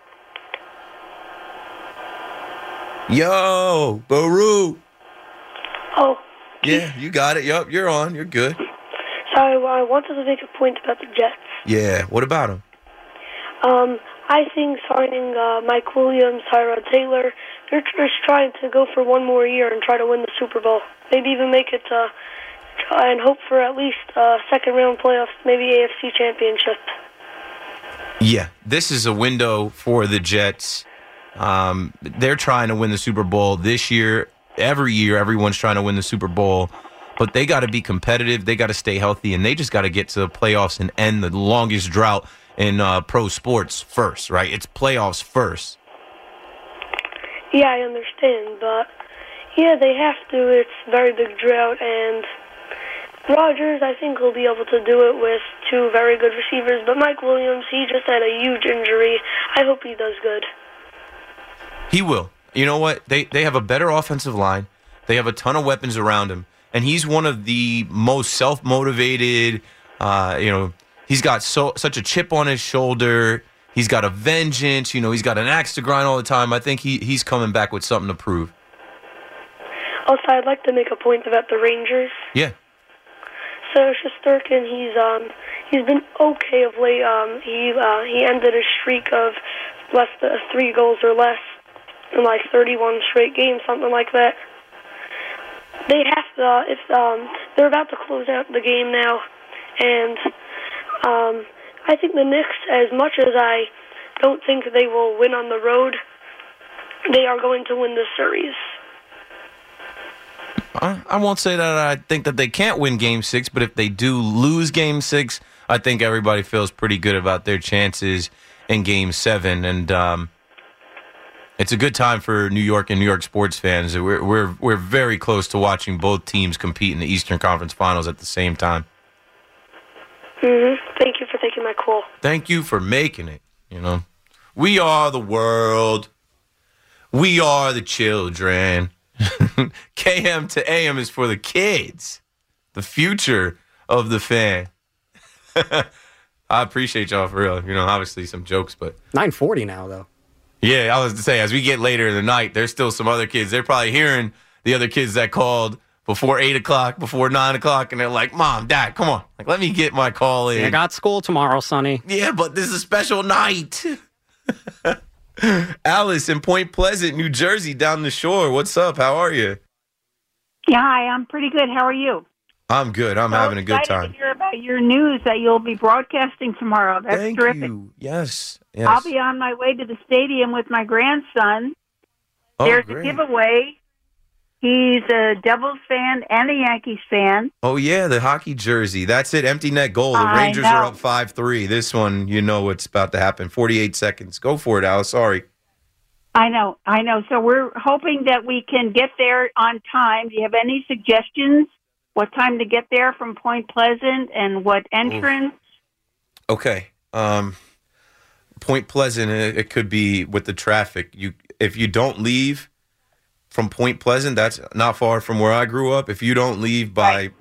Yo, Baruch. Oh. Yeah, you got it. Yup, you're on. You're good. Sorry, well, I wanted to make a point about the Jets. Yeah, what about them? Um, I think signing uh, Mike Williams, Tyrod Taylor, they're just trying to go for one more year and try to win the Super Bowl. Maybe even make it to... and hope for at least uh, second round playoffs, maybe A F C championship. Yeah, this is a window for the Jets. Um, they're trying to win the Super Bowl this year. Every year, everyone's trying to win the Super Bowl. But they got to be competitive. They got to stay healthy, and they just got to get to the playoffs and end the longest drought in uh, pro sports first, right? It's playoffs first. Yeah, I understand, but yeah, they have to. It's a very big drought, and Rodgers, I think he'll be able to do it with two very good receivers, but Mike Williams, he just had a huge injury. I hope he does good. He will. You know what? They they have a better offensive line. They have a ton of weapons around him, and he's one of the most self-motivated. Uh, you know, he's got so such a chip on his shoulder. He's got a vengeance. You know, he's got an axe to grind all the time. I think he he's coming back with something to prove. Also, I'd like to make a point about the Rangers. Yeah. So Shesterkin, he's um he's been okay of late. Um, he uh, he ended a streak of less than three goals or less in like thirty-one straight games, something like that. They have to. Uh, if um they're about to close out the game now, and um I think the Knicks, as much as I don't think they will win on the road, they are going to win the series. I won't say that I think that they can't win Game Six, but if they do lose Game Six, I think everybody feels pretty good about their chances in Game Seven, and um, it's a good time for New York and New York sports fans. We're we're we're very close to watching both teams compete in the Eastern Conference Finals at the same time. Mm-hmm. Thank you for taking my call. Thank you for making it. You know, we are the world. We are the children. K M to A M is for the kids, the future of the fan. I appreciate y'all for real. You know, obviously some jokes, but nine forty now though. Yeah, I was to say as we get later in the night, there's still some other kids. They're probably hearing the other kids that called before eight o'clock, before nine o'clock, and they're like, "Mom, Dad, come on, like let me get my call in." I got school tomorrow, Sonny. Yeah, but this is a special night. Alice in Point Pleasant, New Jersey, down the shore. What's up? How are you? Yeah, hi, I'm pretty good. How are you? I'm good. I'm so having a good excited time. To hear about your news that you'll be broadcasting tomorrow. That's Thank terrific. you. Yes, yes. I'll be on my way to the stadium with my grandson. Oh, There's great. a giveaway. He's a Devils fan and a Yankees fan. Oh, yeah, the hockey jersey. That's it. Empty net goal. The I Rangers know. are up five three. This one, you know what's about to happen. forty-eight seconds. Go for it, Alice. Sorry. I know, I know. So we're hoping that we can get there on time. Do you have any suggestions? What time to get there from Point Pleasant and what entrance? Okay. Um, Point Pleasant, it, it could be with the traffic. You, If you don't leave from Point Pleasant, that's not far from where I grew up. If you don't leave by right.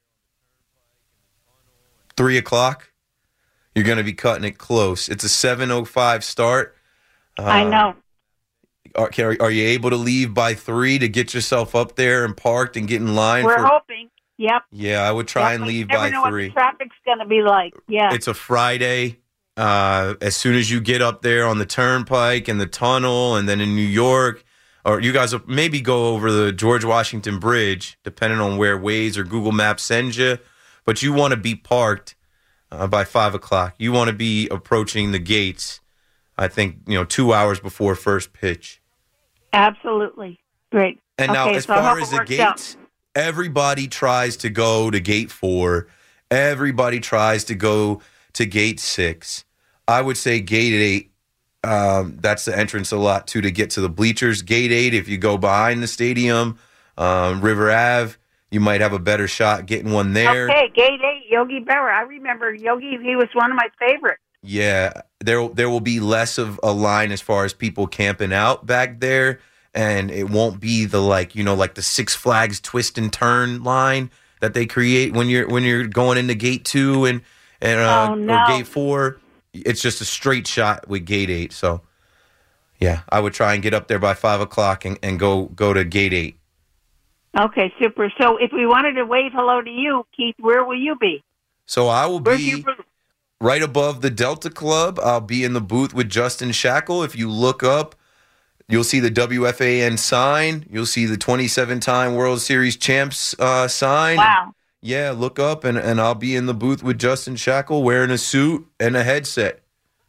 three o'clock, you're going to be cutting it close. It's a seven oh five start. Uh, I know. Are, are you able to leave by three to get yourself up there and parked and get in line? We're for, hoping. Yep. Yeah, I would try yep, and leave you never by know three. What the traffic's going to be like. Yeah. It's a Friday. Uh, as soon as you get up there on the turnpike and the tunnel, and then in New York, or you guys will maybe go over the George Washington Bridge, depending on where Waze or Google Maps sends you. But you want to be parked uh, by five o'clock. You want to be approaching the gates. I think you know two hours before first pitch. Absolutely. Great. And now, okay, as so I far hope as it the works gates, out. everybody tries to go to gate four. Everybody tries to go to gate six. I would say gate eight. Um, that's the entrance a lot, too, to get to the bleachers. Gate eight, if you go behind the stadium, um, River Ave, you might have a better shot getting one there. Okay, gate eight, Yogi Berra. I remember Yogi. He was one of my favorites. Yeah, there there will be less of a line as far as people camping out back there, and it won't be the like you know like the Six Flags twist and turn line that they create when you're when you're going into gate two and and uh, Oh, no. or gate four. It's just a straight shot with gate eight. So yeah, I would try and get up there by five o'clock and, and go go to gate eight. Okay, super. So if we wanted to wave hello to you, Keith, where will you be? So I will Where's be your booth? right above the Delta Club. I'll be in the booth with Justin Shackle. If you look up, you'll see the W F A N sign. You'll see the twenty-seven-time World Series champs uh, sign. Wow. Yeah, look up, and, and I'll be in the booth with Justin Shackle wearing a suit and a headset.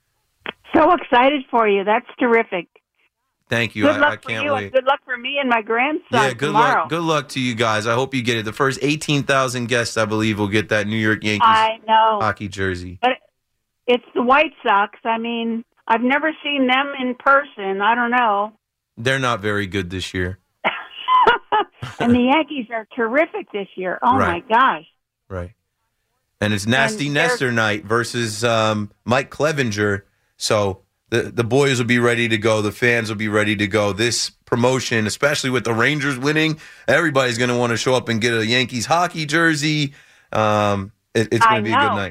So excited for you. That's terrific. Thank you. Good I, luck I for can't you wait. and good luck for me and my grandson Yeah, good tomorrow. luck. Good luck to you guys. I hope you get it. The first eighteen thousand guests, I believe, will get that New York Yankees I know. hockey jersey. But it's the White Sox. I mean, I've never seen them in person. I don't know. They're not very good this year. And the Yankees are terrific this year. Oh, Right. my gosh. Right. And it's Nasty And Nestor night versus um, Mike Clevenger. So the, the boys will be ready to go. The fans will be ready to go. This promotion, especially with the Rangers winning, everybody's going to want to show up and get a Yankees hockey jersey. Um, it, it's going to be a good night.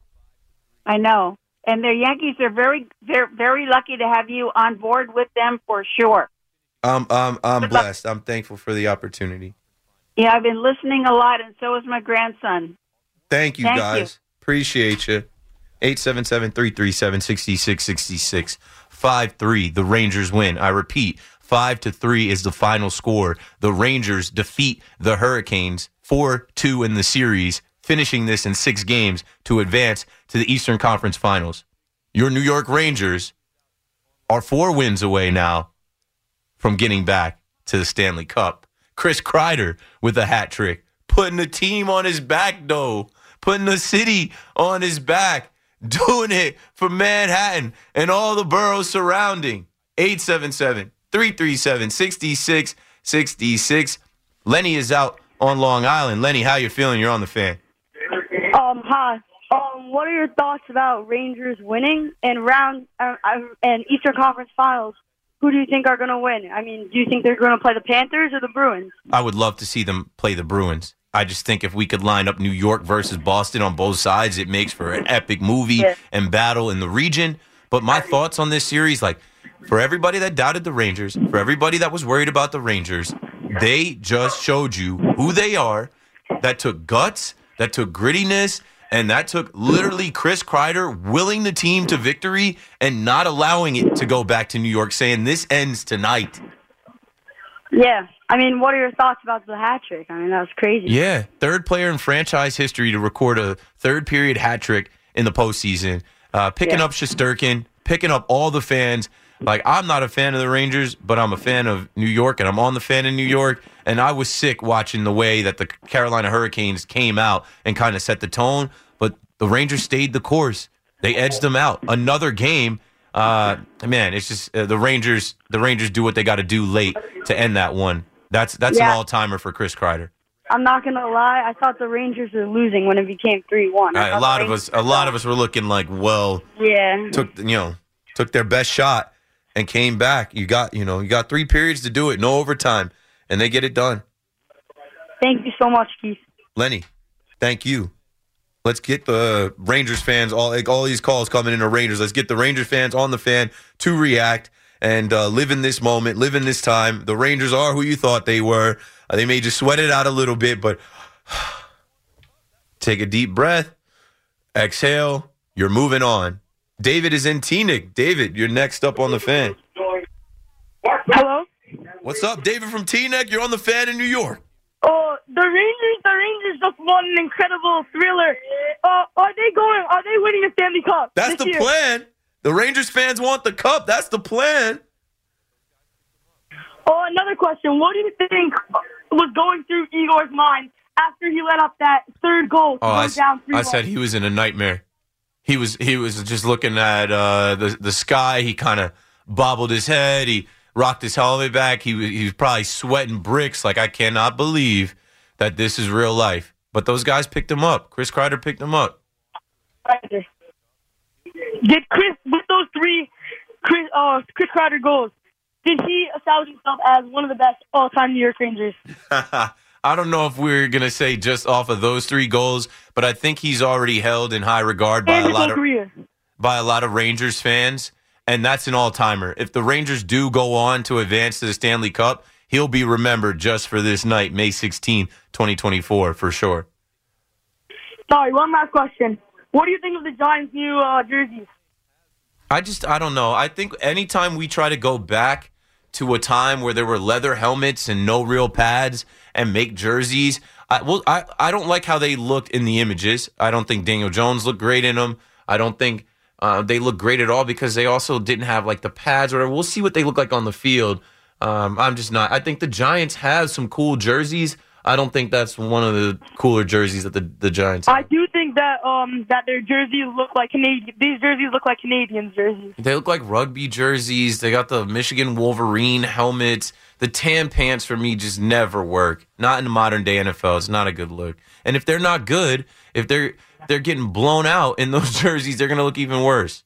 I know. And the Yankees are very, very, very lucky to have you on board with them for sure. Um, um, I'm blessed. I'm thankful for the opportunity. Yeah, I've been listening a lot, and so is my grandson. Thank you, Thank guys. you. Appreciate you. eight seven seven, three three seven, six six six six. five three, the Rangers win. I repeat, five to three is the final score. The Rangers defeat the Hurricanes four two in the series, finishing this in six games to advance to the Eastern Conference Finals. Your New York Rangers are four wins away now from getting back to the Stanley Cup. Chris Kreider with a hat trick, putting the team on his back, though, putting the city on his back, doing it for Manhattan and all the boroughs surrounding. eight seven seven, three three seven, six six six six. Lenny is out on Long Island. Lenny, how you feeling? You're on the fan. Um, hi. Um, what are your thoughts about Rangers winning and round uh, and Eastern Conference Finals? Who do you think are going to win? I mean, do you think they're going to play the Panthers or the Bruins? I would love to see them play the Bruins. I just think if we could line up New York versus Boston on both sides, it makes for an epic movie Yeah. and battle in the region. But my thoughts on this series, like, for everybody that doubted the Rangers, for everybody that was worried about the Rangers, they just showed you who they are. That took guts, that took grittiness, and that took literally Chris Kreider willing the team to victory and not allowing it to go back to New York, saying this ends tonight. Yeah. I mean, what are your thoughts about the hat trick? I mean, that was crazy. Yeah, third player in franchise history to record a third period hat trick in the postseason. Uh, picking Yeah. up Shesterkin, picking up all the fans. Like, I'm not a fan of the Rangers, but I'm a fan of New York, and I'm on the fan in New York. And I was sick watching the way that the Carolina Hurricanes came out and kind of set the tone. But the Rangers stayed the course. They edged them out. Another game. Uh, man, it's just uh, the Rangers. The Rangers do what they got to do late to end that one. That's that's Yeah. an all timer for Chris Kreider. I'm not going to lie. I thought the Rangers were losing when it became three one. Uh, a lot of us, a lot of us were looking like, well, Yeah. took you know, took their best shot and came back. You got you know, you got three periods to do it, no overtime, and they get it done. Thank you so much, Keith. Lenny, thank you. Let's get the Rangers fans, all like all these calls coming in are Rangers. Let's get the Rangers fans on the fan to react and uh, live in this moment, live in this time. The Rangers are who you thought they were. Uh, they may just sweat it out a little bit, but take a deep breath, exhale, you're moving on. David is in Teaneck. David, you're next up on the fan. Hello? What's up, David from Teaneck? You're on the fan in New York. Oh, the Rangers, the Rangers just won an incredible thriller. Uh, are they going, are they winning the Stanley Cup? That's this the year? plan. The Rangers fans want the cup. That's the plan. Oh, another question. What do you think was going through Igor's mind after he let up that third goal to Oh, go I, down three I one? said he was in a nightmare. He was he was just looking at uh, the the sky. He kind of bobbled his head. He rocked his helmet back. He was, he was probably sweating bricks. Like, I cannot believe that this is real life. But those guys picked him up. Chris Kreider picked him up. Did Chris, with those three Chris, uh, Chris Kreider goals, did he establish himself as one of the best all-time New York Rangers? I don't know if we're going to say just off of those three goals, but I think he's already held in high regard by And a his lot whole of career. by a lot of Rangers fans, and that's an all-timer. If the Rangers do go on to advance to the Stanley Cup, he'll be remembered just for this night, May sixteenth, twenty twenty-four, for sure. Sorry, one last question. What do you think of the Giants' new uh, jerseys? I just, I don't know. I think anytime we try to go back to a time where there were leather helmets and no real pads and make jerseys, I, well, I, I don't like how they looked in the images. I don't think Daniel Jones looked great in them. I don't think uh, they look great at all because they also didn't have like the pads or whatever. We'll see what they look like on the field. Um, I'm just not. I think the Giants have some cool jerseys. I don't think that's one of the cooler jerseys that the, the Giants have. I do think that um that their jerseys look like Canadian. These jerseys look like Canadians jerseys. They look like rugby jerseys. They got the Michigan Wolverine helmets. The tan pants for me just never work. Not in the modern day N F L. It's not a good look. And if they're not good, if they're they're getting blown out in those jerseys, they're gonna look even worse.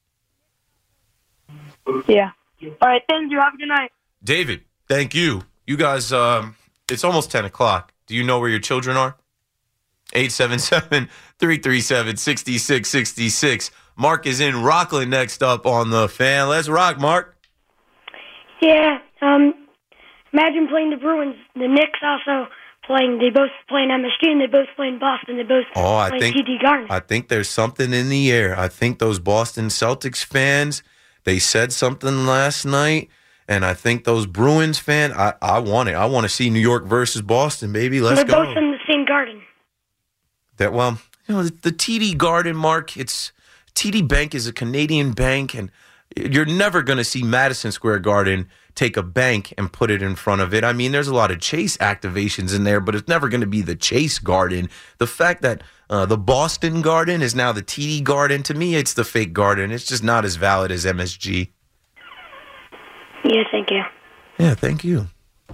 Yeah. All right. Thank you. Have a good night. David, thank you. You guys, um, it's almost ten o'clock. Do you know where your children are? eight seven seven, three three seven, six six six six. Mark is in Rockland next up on the Fan. Let's rock, Mark. Yeah. Um. Imagine playing the Bruins. The Knicks also playing. They both playing M S G and they both playing Boston. They both oh, I playing think, T D Garden. I think there's something in the air. I think those Boston Celtics fans, they said something last night. And I think those Bruins fans, I, I want it. I want to see New York versus Boston, baby. Let's They're go. They're both in the same garden. That well, you know, the, the T D Garden, Mark, it's T D Bank is a Canadian bank, and you're never going to see Madison Square Garden take a bank and put it in front of it. I mean, there's a lot of Chase activations in there, but it's never going to be the Chase Garden. The fact that uh, the Boston Garden is now the T D Garden, to me, it's the fake garden. It's just not as valid as M S G. Yeah, thank you. Yeah, thank you.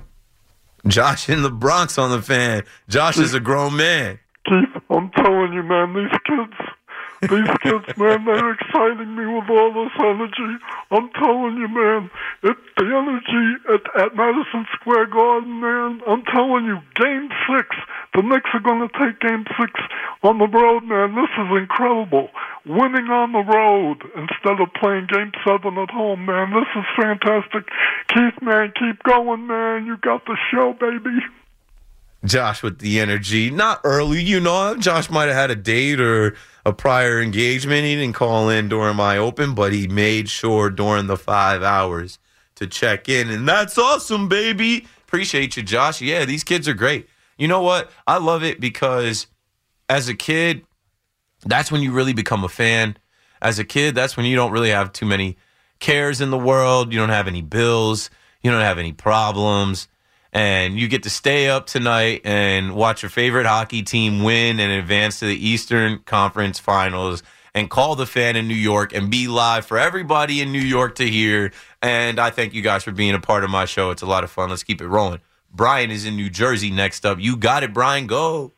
Josh in the Bronx on the Fan. Josh is a grown man. Keith, I'm telling you, man, these kids, these kids, man, they're exciting me with all this energy. I'm telling you, man, it, the energy at, at Madison Square Garden, man, I'm telling you, game six, the Knicks are going to take game six on the road, man. This is incredible. Winning on the road instead of playing game seven at home, man. This is fantastic. Keith, man, keep going, man. You got the show, baby. Josh with the energy. Not early, you know. Josh might have had a date or a prior engagement. He didn't call in during my open, but he made sure during the five hours to check in. And that's awesome, baby. Appreciate you, Josh. Yeah, these kids are great. You know what? I love it because as a kid, that's when you really become a fan. As a kid, that's when you don't really have too many cares in the world. You don't have any bills. You don't have any problems. And you get to stay up tonight and watch your favorite hockey team win and advance to the Eastern Conference Finals and call the Fan in New York and be live for everybody in New York to hear. And I thank you guys for being a part of my show. It's a lot of fun. Let's keep it rolling. Brian is in New Jersey next up. You got it, Brian. Go.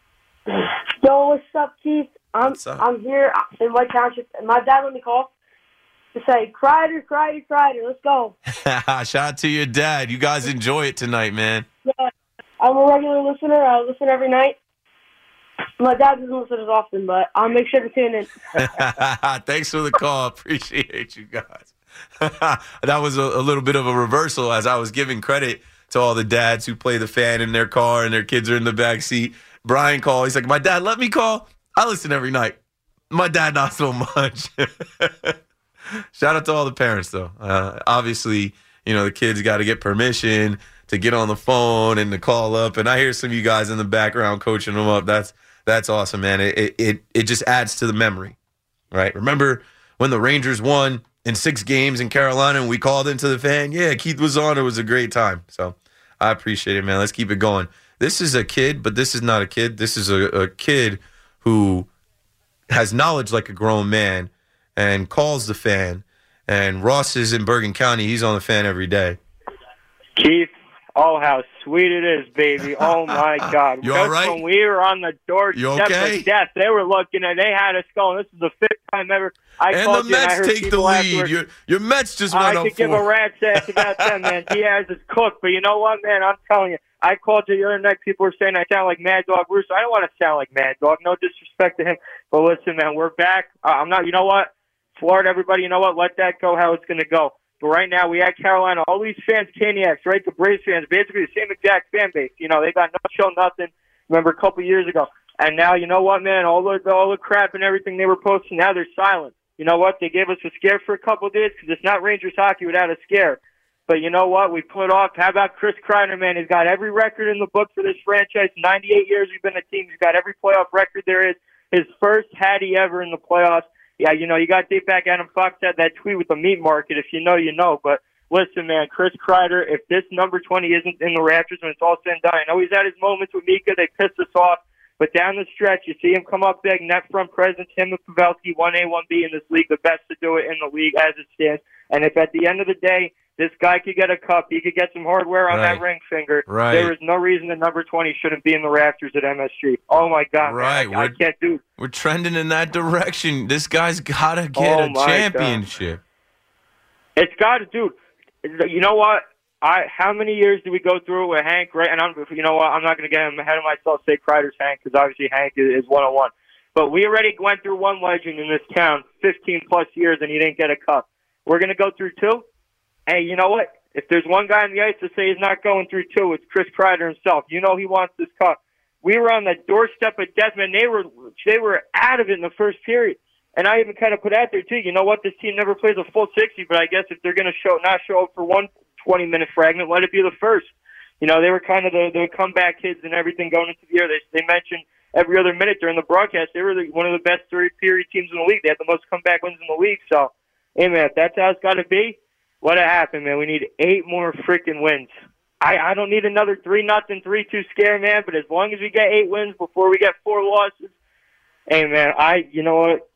Yo, what's up, Keith? I'm I'm here in White Township, and my dad let me call to say, Kreider, Kreider, Kreider, let's go. Shout out to your dad. You guys enjoy it tonight, man. Yeah, I'm a regular listener. I listen every night. My dad doesn't listen as often, but I'll make sure to tune in. Thanks for the call. Appreciate you guys. That was a, a little bit of a reversal as I was giving credit to all the dads who play the Fan in their car and their kids are in the back seat. Brian called. He's like, my dad let me call. I listen every night. My dad, not so much. Shout out to all the parents, though. Uh, obviously, you know, the kids got to get permission to get on the phone and to call up. And I hear some of you guys in the background coaching them up. That's that's awesome, man. It it it just adds to the memory, right? Remember when the Rangers won in six games in Carolina and we called into the Fan? Yeah, Keith was on. It was a great time. So I appreciate it, man. Let's keep it going. This is a kid, but this is not a kid. This is a, a kid who has knowledge like a grown man and calls the Fan. And Ross is in Bergen County. He's on the Fan every day. Keith, oh, how sweet it is, baby. Oh, my God. You Just all right? when we were on the doorstep okay? of death, they were looking and they had us going. This is the fifth time ever. I and called the you and I Mets heard take the people lead. afterwards. Your, your Mets just went I up could give four. a rat's ass about them, man. Diaz is cooked. But you know what, man? I'm telling you. I called you the other night. People were saying I sound like Mad Dog Russo. I don't want to sound like Mad Dog. No disrespect to him. But listen, man, we're back. Uh, I'm not, you know what? Florida, everybody, you know what? Let that go how it's going to go. But right now, we had Carolina. All these fans, Caniacs, right? The Braves fans, basically the same exact fan base. You know, they got no show, nothing. Remember a couple years ago. And now, you know what, man? All the, all the crap and everything they were posting, now they're silent. You know what? They gave us a scare for a couple of days because it's not Rangers hockey without a scare. But you know what? We put off. How about Chris Kreider, man? He's got every record in the book for this franchise. ninety-eight years we've been a team. He's got every playoff record there is. His first Hattie ever in the playoffs. Yeah, you know, you got to date back Adam Fox had that tweet with the meat market. If you know, you know. But listen, man, Chris Kreider, if this number twenty isn't in the Raptors when it's all said and done, I know he's had his moments with Mika. They pissed us off. But down the stretch, you see him come up big, net front presence, him and Pavelski, one A, one B in this league, the best to do it in the league as it stands. And if at the end of the day, this guy could get a cup, he could get some hardware on Right. that ring finger, Right. there is no reason that number twenty shouldn't be in the Raptors at M S G. Oh, my God. Right. Man, I, I We're- can't do We're trending in that direction. This guy's got to get Oh, a my championship. It's got to, dude. You know what? I how many years did we go through it with Hank? Right, and I'm, you know what? I'm not going to get him ahead of myself. Say Kreider's Hank because obviously Hank is one on one. But we already went through one legend in this town, fifteen plus years, and he didn't get a cup. We're going to go through two. Hey, you know what? If there's one guy on the ice to say he's not going through two, it's Chris Kreider himself. You know he wants this cup. We were on the doorstep of death, man. They were they were out of it in the first period. And I even kind of put out there, too, you know what? This team never plays a full sixty, but I guess if they're going to show not show up for one twenty-minute fragment, let it be the first. You know, they were kind of the, the comeback kids and everything going into the year. They, they mentioned every other minute during the broadcast, they were the, one of the best third-period teams in the league. They had the most comeback wins in the league. So, hey, man, if that's how it's got to be, let it happen, man. We need eight more freaking wins. I, I don't need another three nothing, three two scare, man, but as long as we get eight wins before we get four losses, hey, man, I, you know what?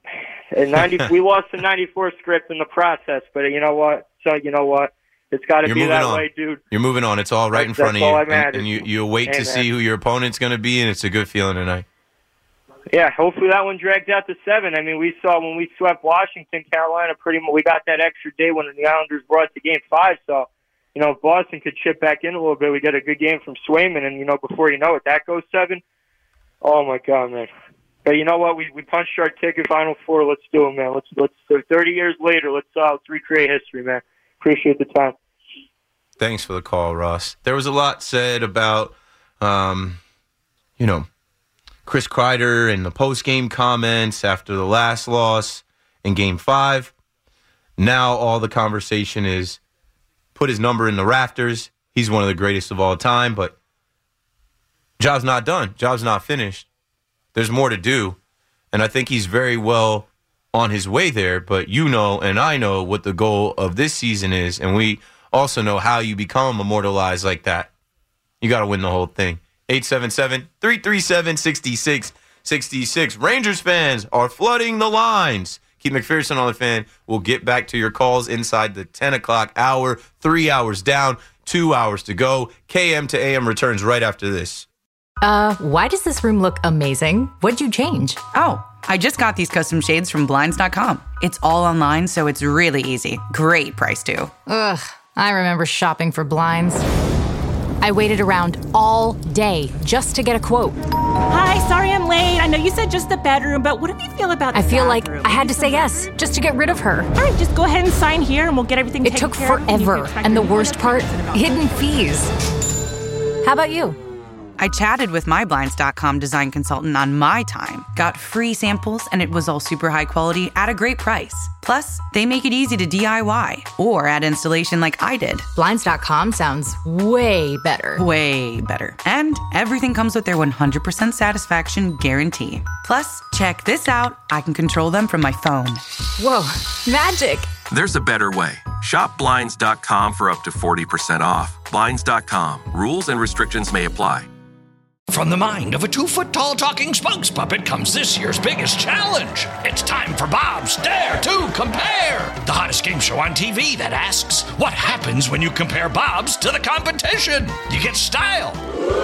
In ninety, we lost the ninety-four script in the process, but you know what? So you know what? It's got to You're be moving that on. way, dude. You're moving on. It's all right in That's- front of that's you. all I'm And, at and is- you, you wait Hey, to man. see who your opponent's going to be, and it's a good feeling tonight. Yeah, hopefully that one drags out to seven. I mean, we saw when we swept Washington, Carolina, pretty much. We got that extra day when the Islanders brought it to game five. So, you know, if Boston could chip back in a little bit, we get a good game from Swayman, and you know, before you know it, that goes seven. Oh my God, man! But you know what? We we punched our ticket, Final Four. Let's do it, man. Let's let's. So thirty years later, let's uh, let's recreate history, man. Appreciate the time. Thanks for the call, Ross. There was a lot said about, um, you know, Chris Kreider and the post-game comments after the last loss in Game five. Now all the conversation is put his number in the rafters. He's one of the greatest of all time, but job's not done. Job's not finished. There's more to do, and I think he's very well on his way there, but you know and I know what the goal of this season is, and we also know how you become immortalized like that. You got to win the whole thing. eight seven seven, three three seven, six six six six. Rangers fans are flooding the lines. Keith McPherson on the Fan. We'll get back to your calls inside the ten o'clock hour. Three hours down, two hours to go. K M to A M returns right after this. Uh, why does this room look amazing? What'd you change? Oh, I just got these custom shades from Blinds dot com. It's all online, so it's really easy. Great price, too. Ugh, I remember shopping for blinds. I waited around all day just to get a quote. Hi, sorry I'm late. I know you said just the bedroom, but what do you feel about the I feel like bathroom? I had to say yes just to get rid of her. All right, just go ahead and sign here and we'll get everything It taken took care of. You forever, can track and the your worst part, hidden fees. How about you? I chatted with my Blinds dot com design consultant on my time, got free samples, and it was all super high quality at a great price. Plus, they make it easy to D I Y or add installation like I did. Blinds dot com sounds way better. Way better. And everything comes with their one hundred percent satisfaction guarantee. Plus, check this out. I can control them from my phone. Whoa, magic. There's a better way. Shop Blinds dot com for up to forty percent off. Blinds dot com. Rules and restrictions may apply. From the mind of a two-foot-tall talking spokes puppet comes this year's biggest challenge. It's time for Bob's Dare to Compare, the hottest game show on T V that asks, what happens when you compare Bob's to the competition? You get style.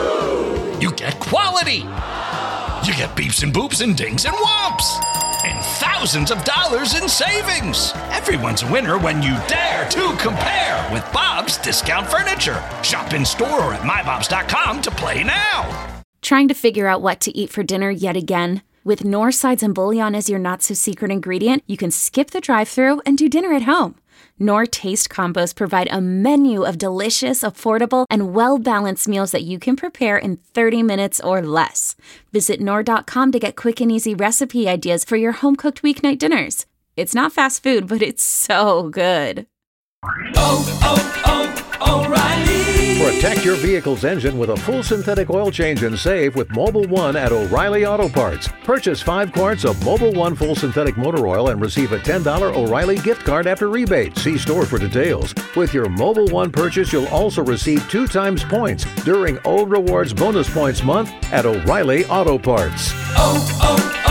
You get quality. You get beeps and boops and dings and whomps. And thousands of dollars in savings. Everyone's a winner when you dare to compare with Bob's Discount Furniture. Shop in store or at my bobs dot com to play now. Trying to figure out what to eat for dinner yet again? With Knorr sides and bouillon as your not-so-secret ingredient, you can skip the drive-thru and do dinner at home. Knorr Taste Combos provide a menu of delicious, affordable, and well-balanced meals that you can prepare in thirty minutes or less. Visit Knorr dot com to get quick and easy recipe ideas for your home-cooked weeknight dinners. It's not fast food, but it's so good. Oh, oh, O'Reilly. Protect your vehicle's engine with a full synthetic oil change and save with Mobil one at O'Reilly Auto Parts. Purchase five quarts of Mobil one full synthetic motor oil and receive a ten dollars O'Reilly gift card after rebate. See store for details. With your Mobil one purchase, you'll also receive two times points during O Rewards Bonus Points Month at O'Reilly Auto Parts. Oh,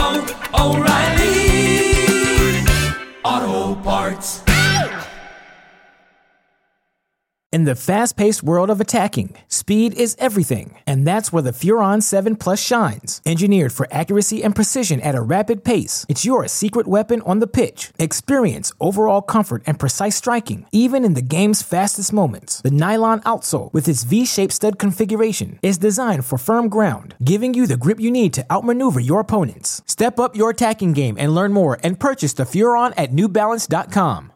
oh, oh, O'Reilly Auto Parts. In the fast-paced world of attacking, speed is everything, and that's where the Furon seven Plus shines. Engineered for accuracy and precision at a rapid pace, it's your secret weapon on the pitch. Experience overall comfort and precise striking, even in the game's fastest moments. The nylon outsole, with its V-shaped stud configuration, is designed for firm ground, giving you the grip you need to outmaneuver your opponents. Step up your attacking game and learn more and purchase the Furon at New Balance dot com.